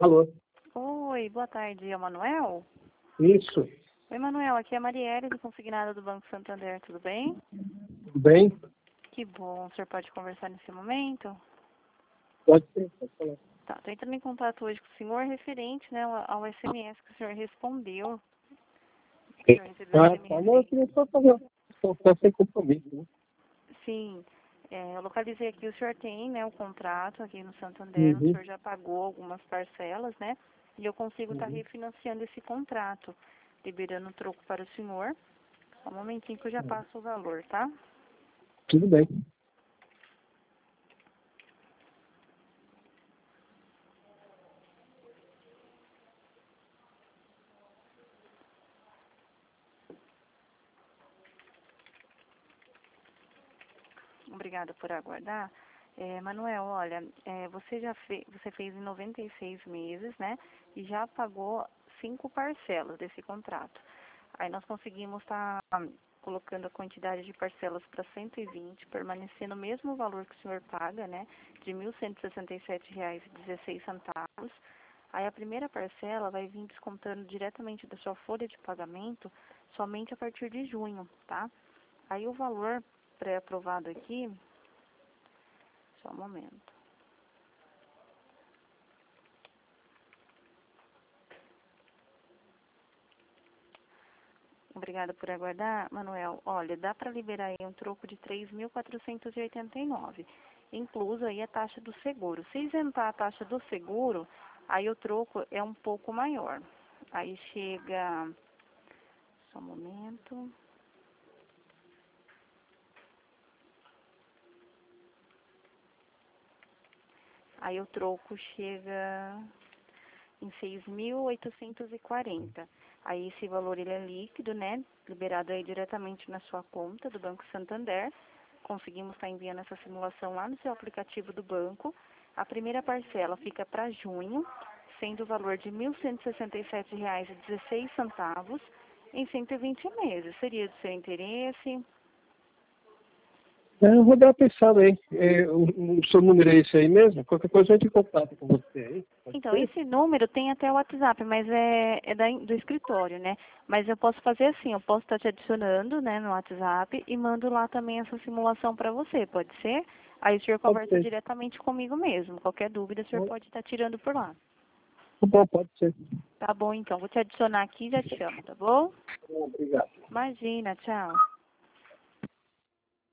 Alô? Oi, boa tarde, é o Manuel? Isso. Oi, Manuel, aqui é a Marielle, do Consignado do Banco Santander, tudo bem? Tudo bem? Que bom, o senhor pode conversar nesse momento? Pode ser, pode falar. Tá, tô entrando em contato hoje com o senhor referente, né, ao SMS que o senhor respondeu. O senhor recebeu o Tá, SMS não, eu aí. queria só fazer tá sem compromisso, né? Sim, eu localizei aqui, o senhor tem, né, o contrato aqui no Santander, o Uhum. senhor já pagou algumas parcelas, né, e eu consigo estar refinanciando esse contrato, liberando o troco para o senhor. Só um momentinho que eu já passo o valor, tá? Tudo bem. Obrigada por aguardar. Manuel, olha, você fez em 96 meses, né? E já pagou 5 parcelas desse contrato. Aí nós conseguimos estar colocando a quantidade de parcelas para 120, permanecendo o mesmo valor que o senhor paga, né? De R$ 1.167,16. Aí a primeira parcela vai vir descontando diretamente da sua folha de pagamento somente a partir de junho, tá? Aí o valor pré-aprovado aqui, só um momento. Obrigada por aguardar, Manuel. Olha, dá para liberar aí um troco de 3.489, incluso aí a taxa do seguro. Se isentar a taxa do seguro, aí o troco é um pouco maior. Aí chega, só um momento. Aí o troco chega em 6.840. Aí esse valor ele é líquido, né? Liberado aí diretamente na sua conta do Banco Santander. Conseguimos estar enviando essa simulação lá no seu aplicativo do banco. A primeira parcela fica para junho, sendo o valor de R$ 1.167,16 em 120 meses. Seria do seu interesse? Eu vou dar uma pensada aí. O seu número é esse aí mesmo? Qualquer coisa a gente contato com você aí. Pode Então, ser? esse número tem até o WhatsApp, mas do escritório, né? Mas eu posso fazer assim, eu posso estar te adicionando, né, no WhatsApp e mando lá também essa simulação para você, pode ser? Aí o senhor Pode conversa ser. diretamente comigo mesmo. Qualquer dúvida, o senhor pode estar tirando por lá. Tá bom, pode ser. Tá bom, então. Vou te adicionar aqui e já te chamo, tá bom? Obrigado. Imagina, tchau.